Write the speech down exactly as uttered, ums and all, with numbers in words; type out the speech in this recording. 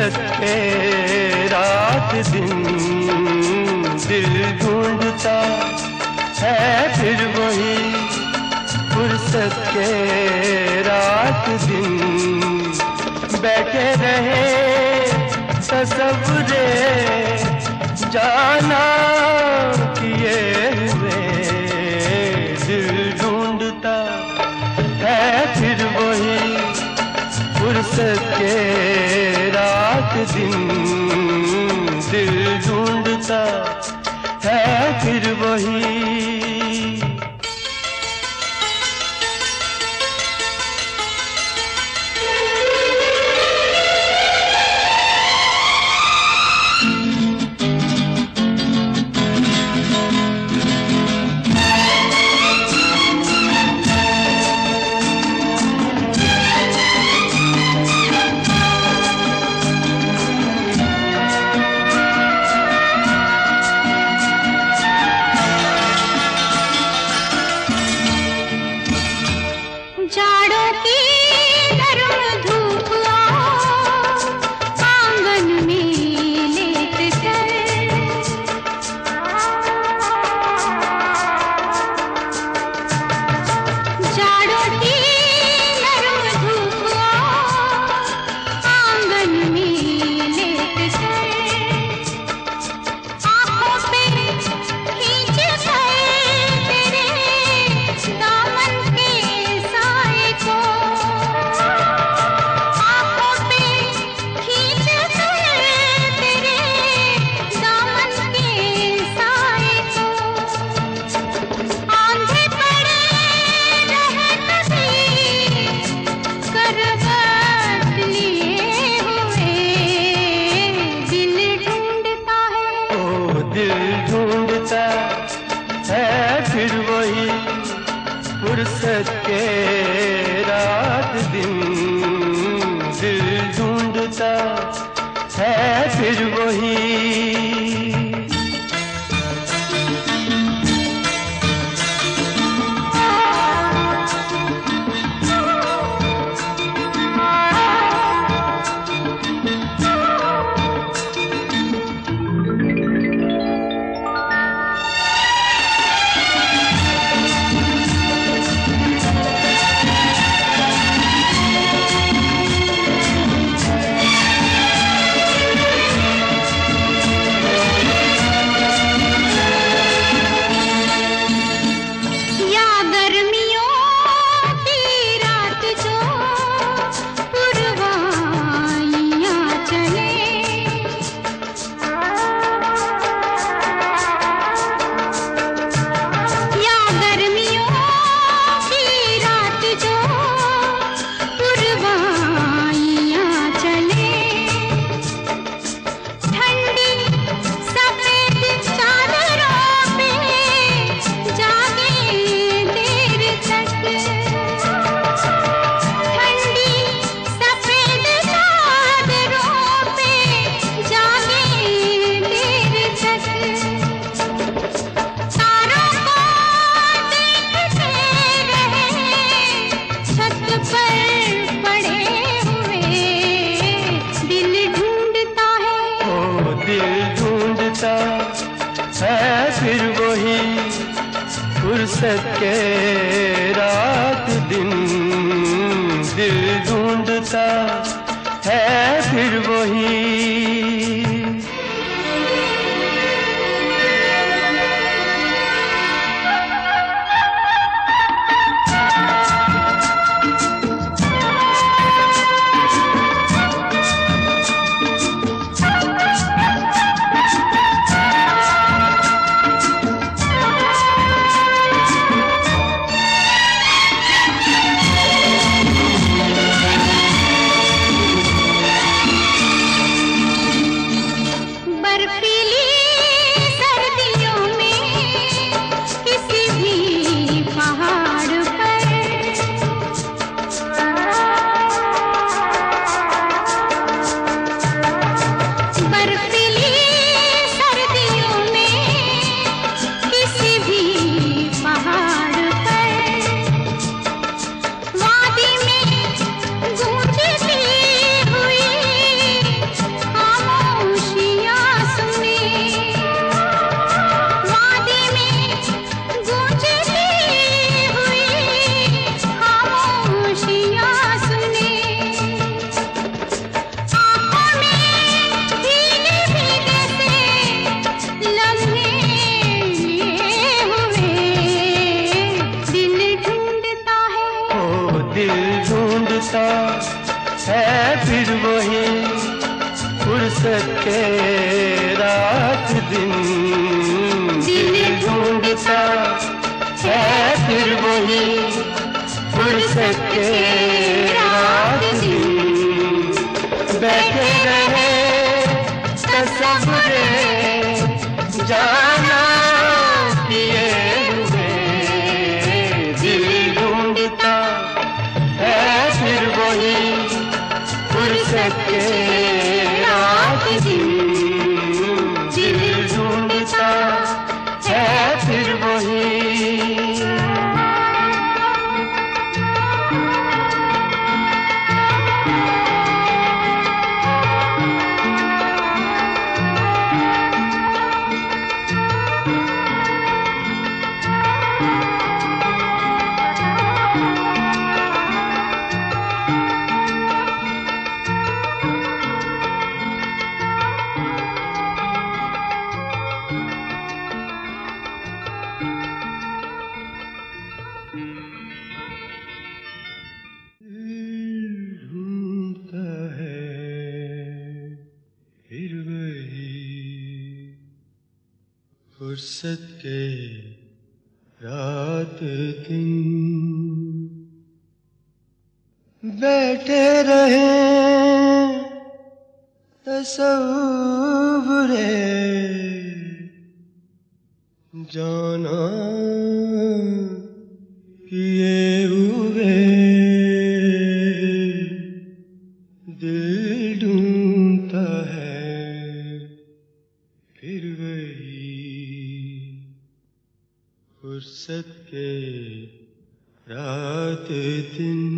फुर्सत के रात दिन दिल ढूंढता है फिर वही फुर्सत के रात दिन बैठे रहे तसव्वुरे जाना किए हुए दिल ढूंढता है फिर वही फुर्सत के रात दिन दिल ढूंढता है फिर वही। जाड़ों की गर्म धूप आंगन में लेट कर जाड़ों की गर्म धूप आंगन में लेट कर आंखों पे खींच कर तेरे दामन के फिर वही फुर्सत के रात दिन दिल ढूंढता है फिर वही। है फिर वही फुर्सत के रात दिन दिल ढूंढता है फिर वही। दिल ढूंढता है फिर वही फुर्सत के रात दिन। दिल ढूंढता है फिर वही फुर्सत के रात दिन। बैठे रहे तसव्वुरे जाना किए हुए। दिल ढूंढता है फिर वही फुर्सत के रात दिन। दिल ढूंढता है फिर वही। फुर्सत के रात दिन बैठे रहे तसव्वुरे जाना किए हुए। दिल ढूंढता है फिर वही फुर्सत के रात दिन।